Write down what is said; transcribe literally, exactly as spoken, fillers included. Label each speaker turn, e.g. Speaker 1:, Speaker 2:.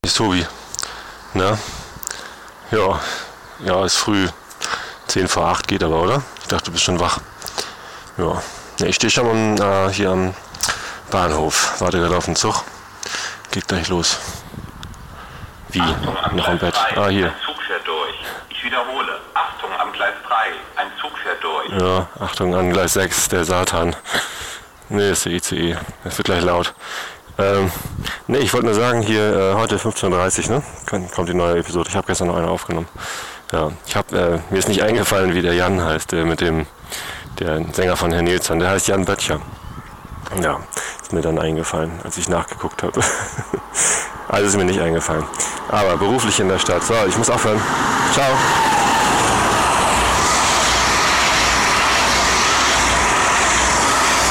Speaker 1: Ist Tobi. Na? Ja. Ja, ist früh. zehn vor acht geht aber, oder? Ich dachte, du bist schon wach. Ja. Ne, ich stehe schon am, äh, hier am Bahnhof. Warte gerade auf den Zug. Geht gleich los. Wie?
Speaker 2: Achtung, am
Speaker 1: Noch am
Speaker 2: Gleis
Speaker 1: Bett.
Speaker 2: drei.
Speaker 1: Ah, hier.
Speaker 2: Ein Zug fährt durch. Ich wiederhole. Achtung, am Gleis drei. Ein Zug fährt durch.
Speaker 1: Ja, Achtung, an Gleis sechs, der Satan. Ne, ist der I C E. Das wird gleich laut. Ähm, ne, ich wollte nur sagen, hier äh, heute fünfzehn Uhr dreißig, ne? Kommt die neue Episode. Ich habe gestern noch eine aufgenommen. Ja, ich habe äh, mir ist nicht eingefallen, wie der Jan heißt, der mit dem, der Sänger von Herrn Nilsson. Der heißt Jan Böttcher. Ja, ist mir dann eingefallen, als ich nachgeguckt habe. Also ist mir nicht eingefallen. Aber beruflich in der Stadt. So, ich muss aufhören. Ciao.